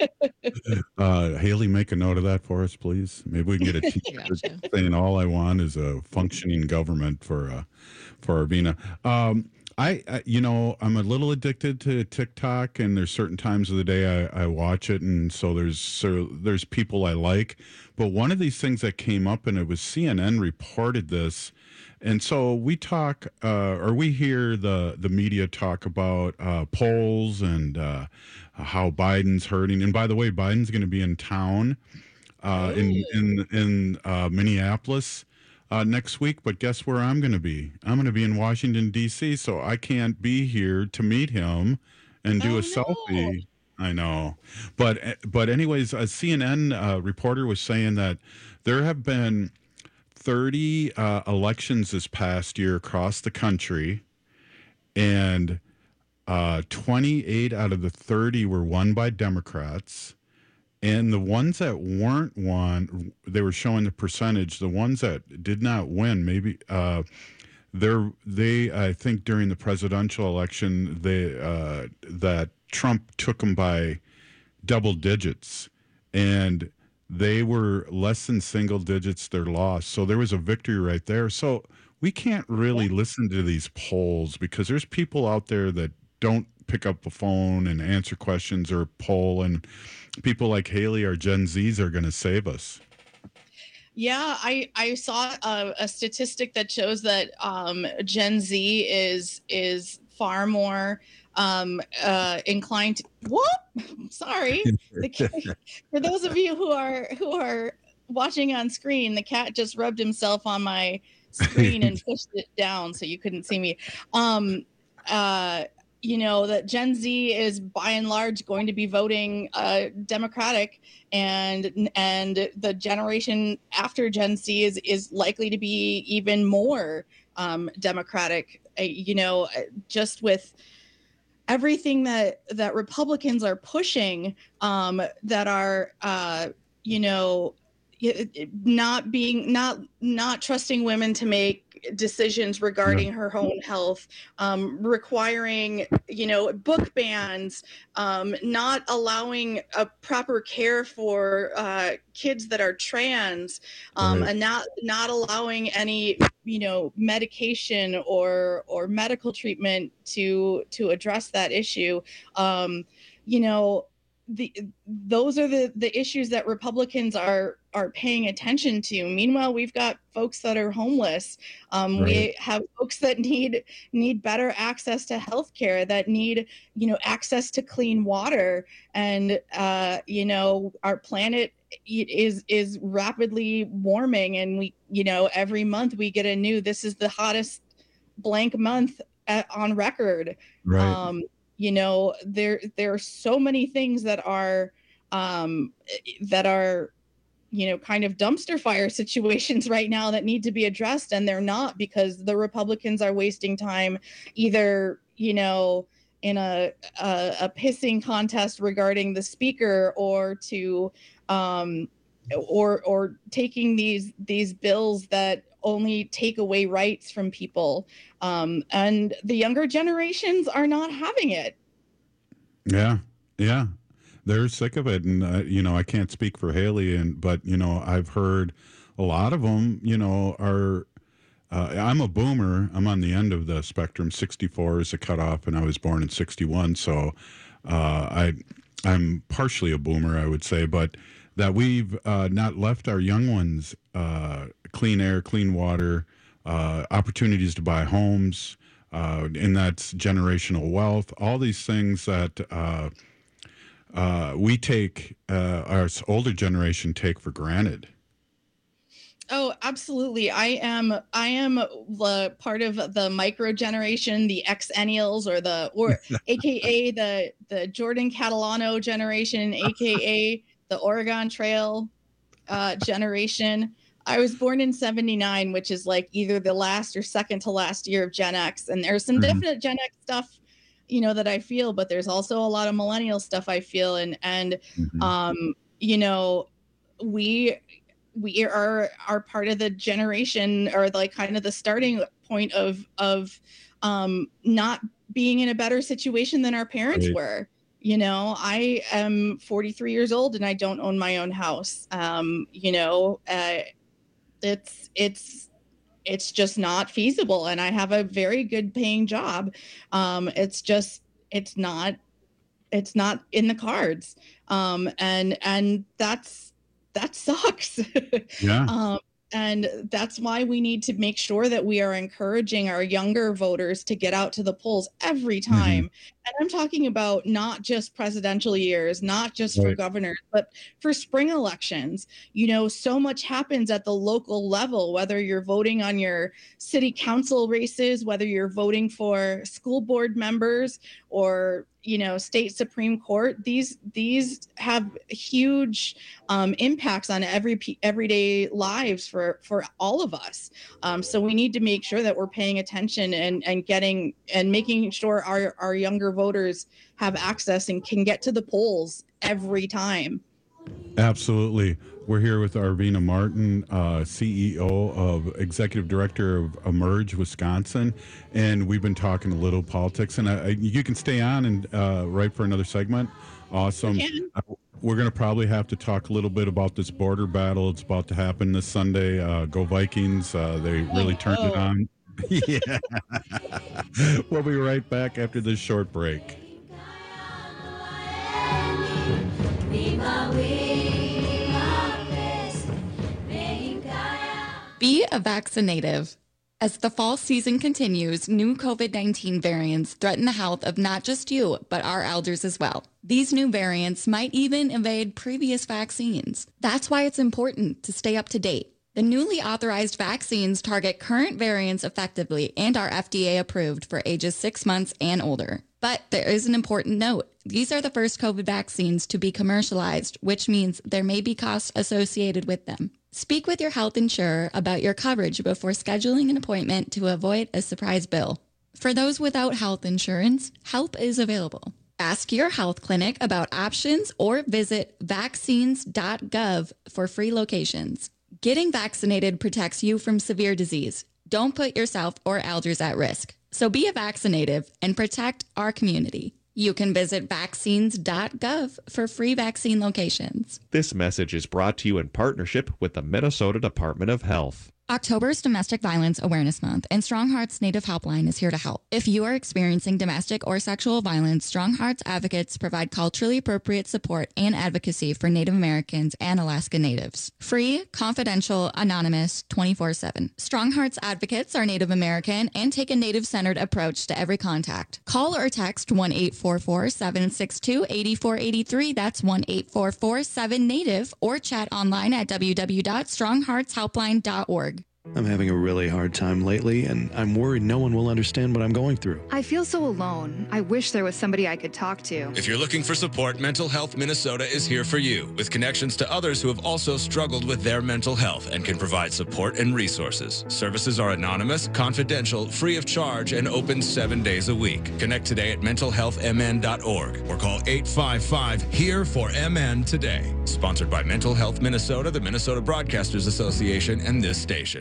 uh, Haley, make a note of that for us, please. Maybe we can get a t-shirt gotcha. saying all I want is a functioning government for uh, for Arvina. Um, I, I, you know, I'm a little addicted to TikTok, and there's certain times of the day I, I watch it, and so there's so there's people I like. But one of these things that came up, and it was C N N reported this. And so we talk, uh, or we hear the, the media talk about uh, polls and uh, how Biden's hurting. And by the way, Biden's going to be in town uh, in in in uh, Minneapolis uh, next week. But guess where I'm going to be? I'm going to be in Washington D C. So I can't be here to meet him and do oh, a selfie. No. I know, but but anyways, a C N N uh, reporter was saying that there have been thirty uh, elections this past year across the country, and uh, twenty-eight out of the thirty were won by Democrats. And the ones that weren't won, they were showing the percentage. The ones that did not win, maybe uh, they're, they, I think during the presidential election, they uh, that Trump took them by double digits. And they were less than single digits, their loss. So there was a victory right there. So we can't really listen to these polls because there's people out there that don't pick up the phone and answer questions or poll. And people like Haley, our Gen Zs, are going to save us. Yeah, I, I saw a, a statistic that shows that um, Gen Z is is far more um uh inclined to whoop sorry the, for those of you who are who are watching on screen, the cat just rubbed himself on my screen and pushed it down so you couldn't see me. um uh you know that Gen Z is by and large going to be voting uh Democratic, and and the generation after Gen Z is is likely to be even more um Democratic, uh, you know just with everything that that Republicans are pushing, um, that are, uh, you know, not being not not trusting women to make decisions regarding her own health, um, requiring, you know, book bans, um, not allowing a proper care for uh, kids that are trans, um, right. and not not allowing any, you know, medication or or medical treatment to to address that issue. Um, you know, the those are the the issues that Republicans are are paying attention to. Meanwhile, we've got folks that are homeless. Um, right. We have folks that need need better access to health care, that need, you know, access to clean water. And, uh, you know, our planet is is rapidly warming. And we, you know, every month we get a new, this is the hottest blank month at, on record. Right. Um, you know, there there are so many things that are um, that are, you know, kind of dumpster fire situations right now that need to be addressed, and they're not, because the Republicans are wasting time either, you know, in a a, a pissing contest regarding the speaker, or to um, or or taking these these bills that only take away rights from people, um, and the younger generations are not having it. Yeah, yeah. They're sick of it. And, uh, you know, I can't speak for Haley, and but, you know, I've heard a lot of them, you know, are uh, I'm a boomer. I'm on the end of the spectrum. sixty-four is a cutoff, and I was born in sixty-one. So uh, I, I'm partially a boomer, I would say, but that we've uh, not left our young ones uh, clean air, clean water, uh, opportunities to buy homes, uh, and that's generational wealth, all these things that uh, uh, we take, uh, our older generation take for granted. Oh, absolutely. I am I am the part of the micro generation, the Xennials, or the or A K A the the Jordan Catalano generation, A K A the Oregon Trail uh, generation. I was born in seventy-nine, which is like either the last or second to last year of Gen X. And there's some mm-hmm. definite Gen X stuff, you know, that I feel, but there's also a lot of millennial stuff I feel. And, and mm-hmm. um, you know, we we are are part of the generation, or like kind of the starting point of of um, not being in a better situation than our parents right. were. You know, I am forty-three years old and I don't own my own house. Um, you know, uh, it's it's it's just not feasible. And I have a very good paying job. Um, it's just it's not it's not in the cards. Um, and and that's that sucks. Yeah. um, And that's why we need to make sure that we are encouraging our younger voters to get out to the polls every time. Mm-hmm. And I'm talking about not just presidential years, not just right. for governors, but for spring elections. You know, so much happens at the local level, whether you're voting on your city council races, whether you're voting for school board members or, you know, state Supreme Court. These these have huge um, impacts on every everyday lives for for all of us. Um, so we need to make sure that we're paying attention and and getting and making sure our our younger voters have access and can get to the polls every time. Absolutely. We're here with Arvina Martin, uh, C E O of Executive Director of Emerge Wisconsin, and we've been talking a little politics. And I, you can stay on and uh, right for another segment. Awesome. Uh, we're going to probably have to talk a little bit about this border battle. It's about to happen this Sunday. Uh, go Vikings! Uh, they really turned oh. it on. Yeah. We'll be right back after this short break. Be a vaccinative. As the fall season continues, new COVID nineteen variants threaten the health of not just you, but our elders as well. These new variants might even evade previous vaccines. That's why it's important to stay up to date. The newly authorized vaccines target current variants effectively and are F D A approved for ages six months and older. But there is an important note. These are the first COVID vaccines to be commercialized, which means there may be costs associated with them. Speak with your health insurer about your coverage before scheduling an appointment to avoid a surprise bill. For those without health insurance, help is available. Ask your health clinic about options or visit vaccines dot gov for free locations. Getting vaccinated protects you from severe disease. Don't put yourself or elders at risk. So be a vaccinative and protect our community. You can visit vaccines dot gov for free vaccine locations. This message is brought to you in partnership with the Minnesota Department of Health. October is Domestic Violence Awareness Month, and Strong Hearts Native Helpline is here to help. If you are experiencing domestic or sexual violence, Strong Hearts advocates provide culturally appropriate support and advocacy for Native Americans and Alaska Natives. Free, confidential, anonymous, twenty-four seven. Strong Hearts advocates are Native American and take a Native-centered approach to every contact. Call or text one eight four four, seven six two, eight four eight three. That's one eight four four, seven NATIVE, or chat online at w w w dot strong hearts helpline dot org. I'm having a really hard time lately, and I'm worried no one will understand what I'm going through. I feel so alone. I wish there was somebody I could talk to. If you're looking for support, Mental Health Minnesota is here for you, with connections to others who have also struggled with their mental health and can provide support and resources. Services are anonymous, confidential, free of charge, and open seven days a week. Connect today at mental health m n dot org or call eight five five, H E R E for M N today. Sponsored by Mental Health Minnesota, the Minnesota Broadcasters Association, and this station.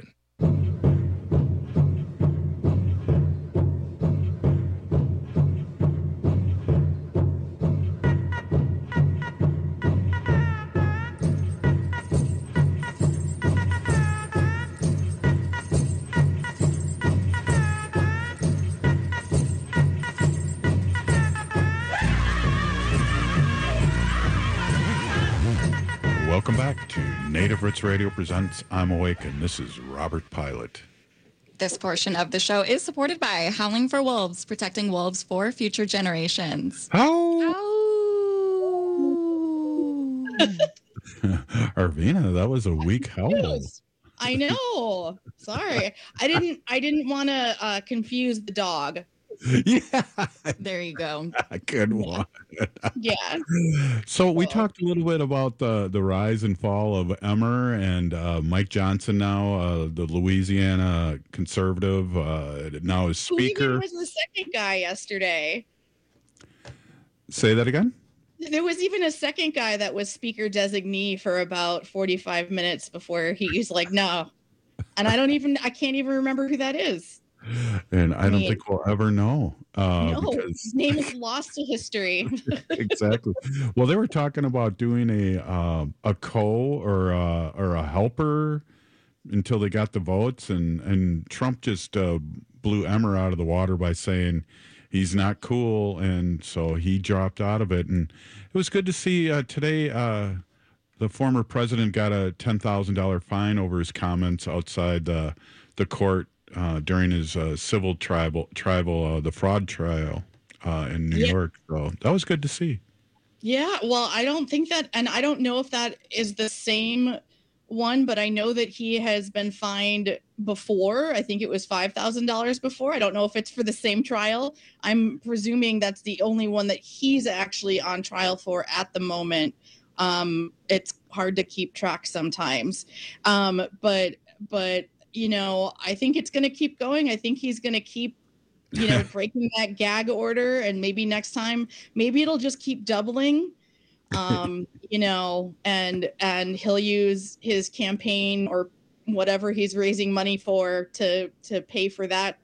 welcome back to Native Roots Radio presents I'm Awake, and this is Robert Pilot. This portion of the show is supported by Howling for Wolves, protecting wolves for future generations. How? Arvina, that was a weak howl. I know. Sorry, I didn't. I didn't want to uh, confuse the dog. Yeah. There you go. Good one. Yeah. So we talked a little bit about the the rise and fall of Emmer and uh, Mike Johnson now, uh, the Louisiana conservative, uh, now is Who even speaker. was the second guy yesterday? Say that again? There was even a second guy that was speaker designee for about forty-five minutes before he was like, no. And I don't even, I can't even remember who that is. And I, I don't mean- think we'll ever know. Uh, no, because his name is lost to history. exactly. Well, they were talking about doing a uh, a co or a, or a helper until they got the votes, and and Trump just uh, blew Emmer out of the water by saying he's not cool, and so he dropped out of it. And it was good to see uh, today. Uh, the former president got a ten thousand dollar fine over his comments outside the the court uh, during his uh, civil tribal tribal uh, the fraud trial uh, in New Yeah. York. So that was good to see. Yeah, well, I don't think that, and I don't know if that is the same one, but I know that he has been fined before. I think it was five thousand dollars before. I don't know if it's for the same trial. I'm presuming that's the only one that he's actually on trial for at the moment. Um, it's hard to keep track sometimes. Um, but, but, you know, I think it's going to keep going. I think he's going to keep, you know, breaking that gag order, and maybe next time, maybe it'll just keep doubling. Um, you know, and and he'll use his campaign or whatever he's raising money for to to pay for that,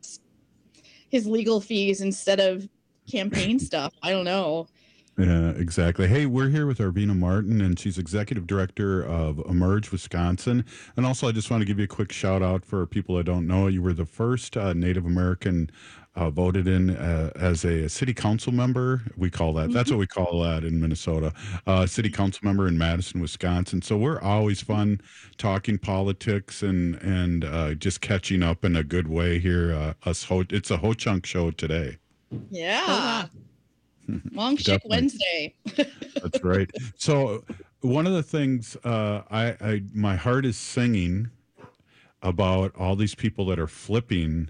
his legal fees instead of campaign stuff. I don't know. Yeah, exactly. Hey, we're here with Arvina Martin, and she's executive director of Emerge Wisconsin. And also, I just want to give you a quick shout out for people that don't know. You were the first uh, Native American uh, voted in uh, as a city council member. We call that, that's what we call that in Minnesota, uh, city council member in Madison, Wisconsin. So we're always fun talking politics and, and uh, just catching up in a good way here. Uh, us ho- it's a Ho Chunk show today. Yeah. Long Chick Definitely. Wednesday. That's right. So one of the things uh, I, I my heart is singing about all these people that are flipping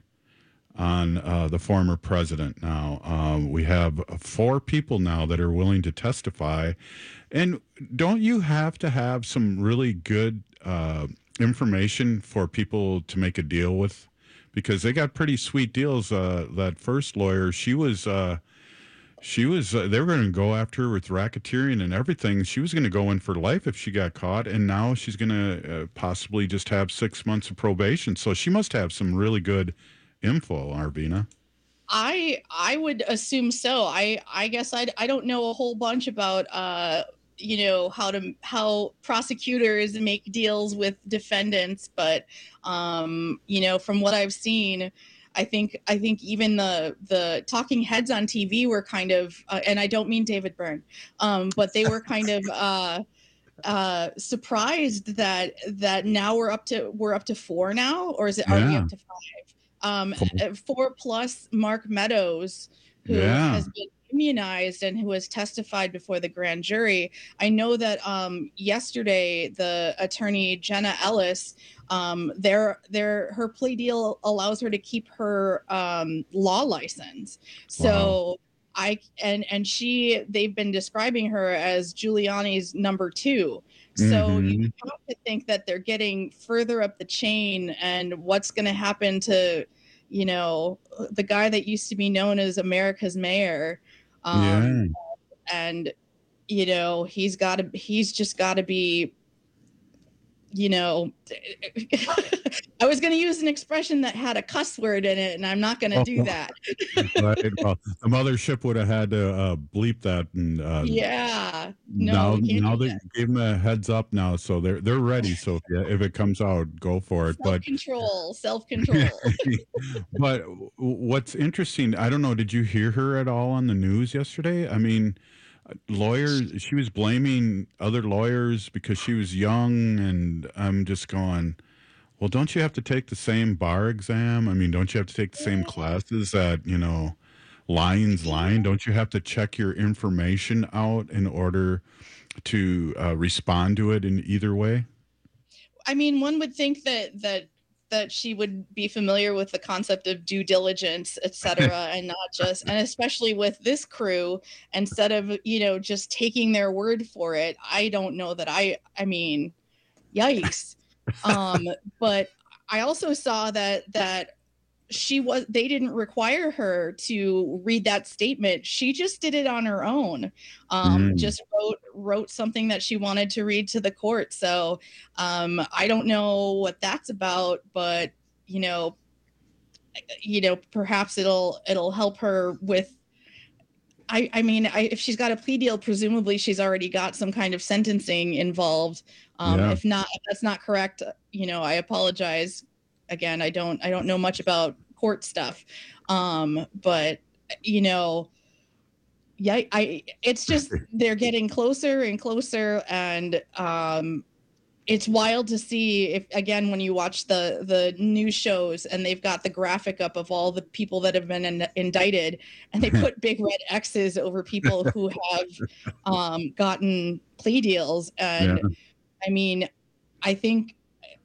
on uh, the former president now. Um, we have four people now that are willing to testify. And don't you have to have some really good uh, information for people to make a deal with? Because they got pretty sweet deals. Uh, that first lawyer, she was... Uh, She was, uh, they were going to go after her with racketeering and everything. She was going to go in for life if she got caught. And now she's going to uh, possibly just have six months of probation. So she must have some really good info, Arvina. I I would assume so. I I guess I I don't know a whole bunch about uh you know how to how prosecutors make deals with defendants, but um you know from what I've seen, I think I think even the the talking heads on T V were kind of uh, and I don't mean David Byrne, um but they were kind of uh uh surprised that that now we're up to we're up to four now, or is it are we Yeah. up to five? Um, uh, four plus Mark Meadows, who Yeah. has been immunized and who has testified before the grand jury. I know that um, yesterday the attorney Jenna Ellis, um, their their her plea deal allows her to keep her um, law license. So. Wow. I and and she they've been describing her as Giuliani's number two. So Mhm. you have to think that they're getting further up the chain, and what's going to happen to, you know, the guy that used to be known as America's mayor. Um, Yeah. And, you know, he's got to, he's just got to be, you know, I was going to use an expression that had a cuss word in it, and I'm not going to do Oh. that. Right. Well, the mothership would have had to uh, bleep that. And uh, Yeah. No, now, we can't now do they gave them a heads up now, so they're they're ready. So if, yeah, if it comes out, go for it. But Self-control, self-control. but w- what's interesting, I don't know, did you hear her at all on the news yesterday? I mean, lawyers. She was blaming other lawyers because she was young, and I'm just going, well, don't you have to take the same bar exam? I mean, don't you have to take the same classes that, you know, Lying's Lying? Don't you have to check your information out in order to uh, respond to it in either way? I mean, one would think that that that she would be familiar with the concept of due diligence, et cetera, and not just, and especially with this crew, instead of, you know, just taking their word for it. I don't know that I, I mean, yikes. Um, but I also saw that, that she was, they didn't require her to read that statement. She just did it on her own. Um, mm. Just wrote, wrote something that she wanted to read to the court. So um, I don't know what that's about, but you know, you know, perhaps it'll, it'll help her with, I, I mean, I, if she's got a plea deal, presumably she's already got some kind of sentencing involved. Um, yeah. If not, if that's not correct, you know, I apologize. Again, I don't, I don't know much about court stuff. Um, but you know, yeah, I, it's just, they're getting closer and closer, and um, it's wild to see if, again, when you watch the, the news shows and they've got the graphic up of all the people that have been in, indicted, and they put big red X's over people who have um, gotten plea deals. And yeah. I mean, I think,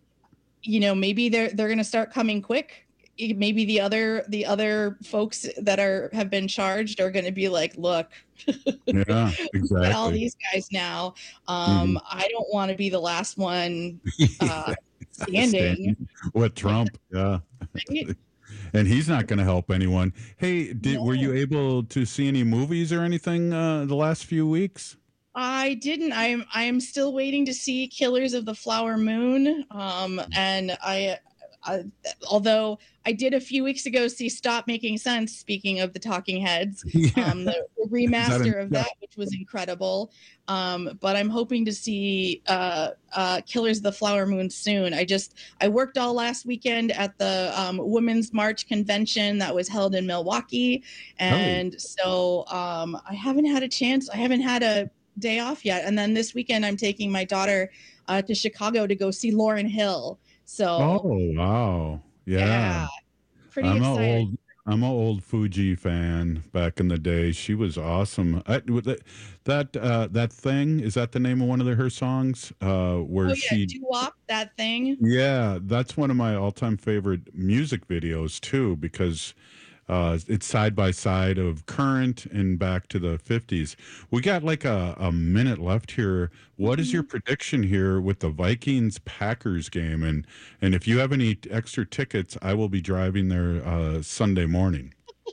you know, maybe they're, they're going to start coming quick. Maybe the other, the other folks that are, have been charged are going to be like, look, yeah, exactly. all these guys now. Um, mm-hmm. I don't want to be the last one uh, standing with Trump. Yeah. Right? And he's not going to help anyone. Hey, did, no. were you able to see any movies or anything uh, the last few weeks? I didn't. I'm I'm still waiting to see Killers of the Flower Moon. Um, and I, I, although I did a few weeks ago see Stop Making Sense. Speaking of the Talking Heads, yeah. um, the, the remaster that of that, which was incredible. Um, but I'm hoping to see uh, uh, Killers of the Flower Moon soon. I just I worked all last weekend at the um, Women's March convention that was held in Milwaukee, and oh. so um, I haven't had a chance. I haven't had a day off yet, and then this weekend I'm taking my daughter uh, to Chicago to go see Lauryn Hill. So oh wow, yeah, yeah pretty I'm excited. A old, I'm an old Fuji fan back in the day. She was awesome. I, that that uh, that thing, is that the name of one of the, her songs? Uh, where oh, yeah, she doo-wop, that thing. Yeah, that's one of my all-time favorite music videos too, because Uh, it's side by side of current and back to the fifties. We got like a, a minute left here. What is your prediction here with the Vikings Packers game? And and if you have any extra tickets, I will be driving there uh, Sunday morning.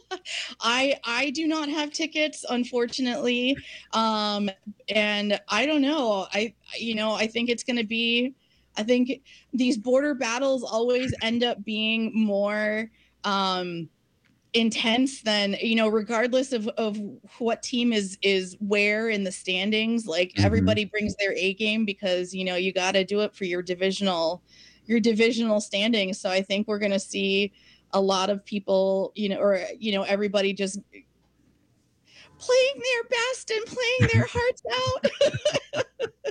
I I do not have tickets, unfortunately, um, and I don't know. I you know I think it's going to be. I think these border battles always end up being more. Um, intense than, you know, regardless of, of what team is is where in the standings, like mm-hmm. everybody brings their A game, because, you know, you got to do it for your divisional your divisional standings. So I think we're going to see a lot of people, you know, or, you know, everybody just playing their best and playing their hearts out.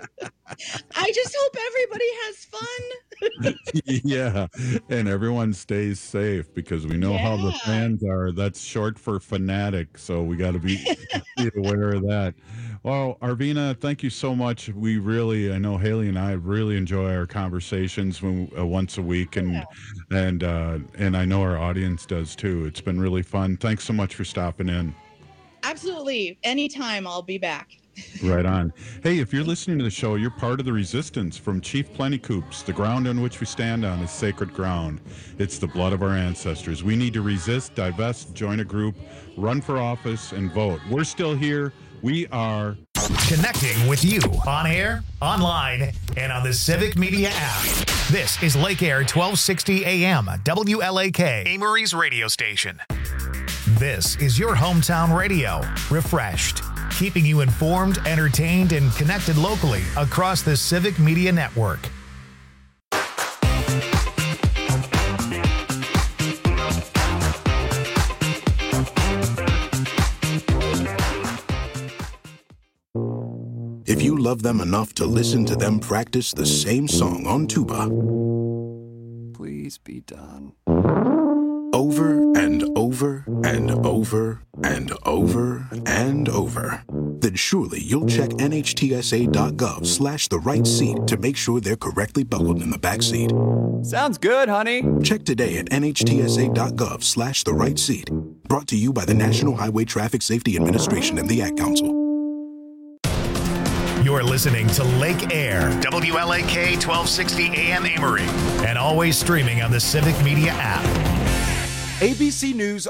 I just hope everybody has fun. Yeah, and everyone stays safe, because we know yeah. how the fans are. That's short for fanatic, so we got to be, be aware of that. Well, Arvina, thank you so much. We really, I know Haley and I really enjoy our conversations when, uh, once a week, and yeah. and uh, and I know our audience does too. It's been really fun. Thanks so much for stopping in. Absolutely. Anytime, I'll be back. Right on. Hey, if you're listening to the show, you're part of the resistance from Chief Plentycoops. The ground on which we stand on is sacred ground. It's the blood of our ancestors. We need to resist, divest, join a group, run for office, and vote. We're still here. We are connecting with you on air, online, and on the Civic Media app. This is Lake Air twelve sixty A M, W L A K, Amory's radio station. This is your hometown radio, refreshed, keeping you informed, entertained, and connected locally across the Civic Media Network. love them enough to listen to them practice the same song on tuba. Please be done. Over and over and over and over and over. Then surely you'll check nhtsa.gov slash the right seat to make sure they're correctly buckled in the back seat. Sounds good, honey. Check today at nhtsa.gov slash the right seat. Brought to you by the National Highway Traffic Safety Administration and the Ad Council. You're listening to Lake Air, W L A K twelve sixty A M Amory, and always streaming on the Civic Media app. A B C News,